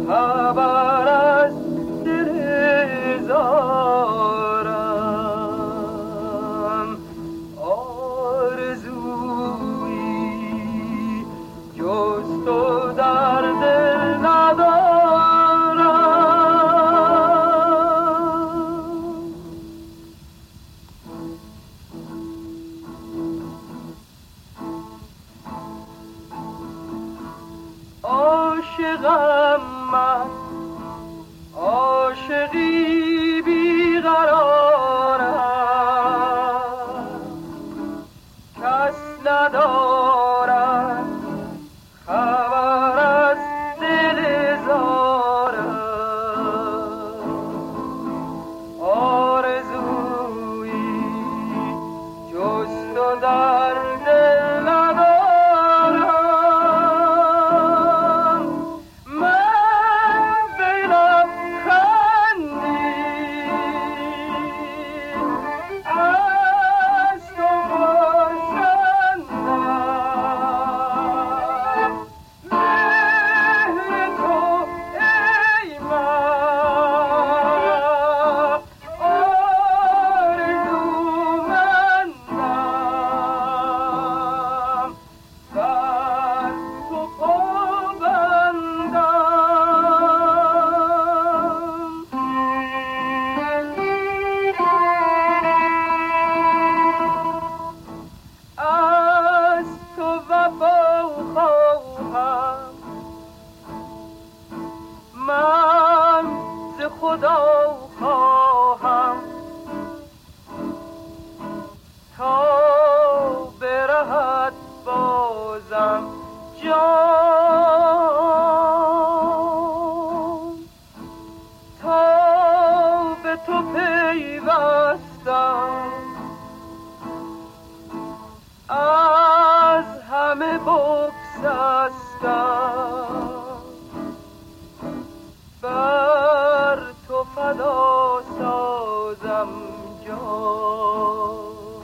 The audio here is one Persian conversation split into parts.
خبر از دل زارم، آرزویی جز تو در دل ندارم. عاشقم من، عاشقی بیقرارم، کس ندارد خبر از دل زارم، آرزویی جز تو در دل ندارم. من ز خدا خواهم تا برهد بازم جان، تا به تو پیوستم از همه بگسستم، بر تو فدا سازم جان.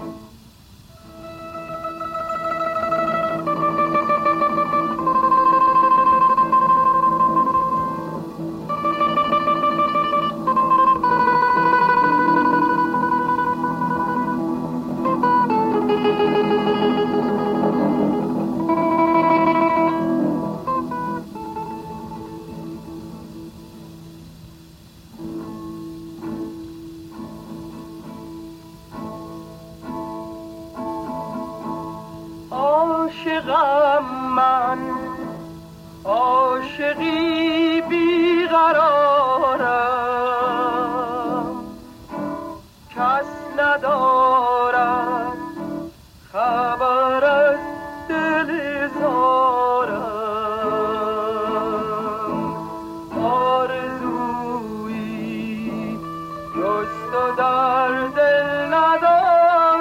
عاشقم من، عاشقی بیقرارم، کس ندارد خبر از دل زارم، آرزویی جز تو در دل ندارم.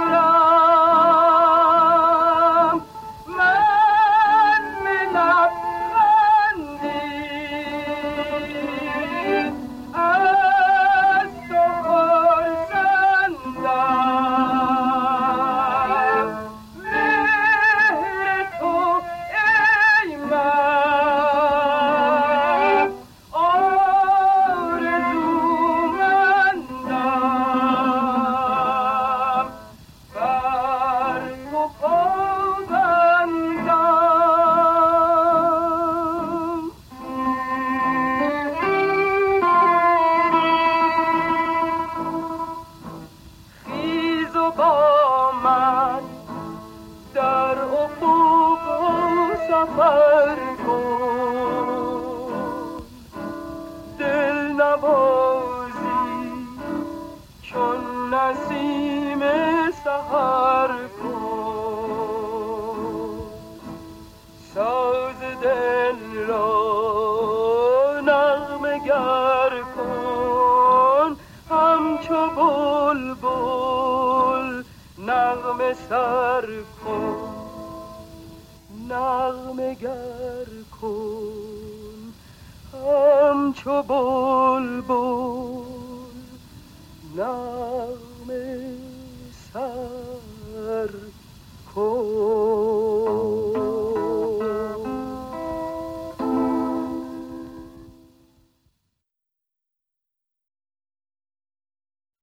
سفر کن، دل نوازی چون نسیم سحر کن، ساز دل را نغمه گر کن، همچو بلبل نغمه سر کن، نغمه گر کن همچو بلبل نغمه سر.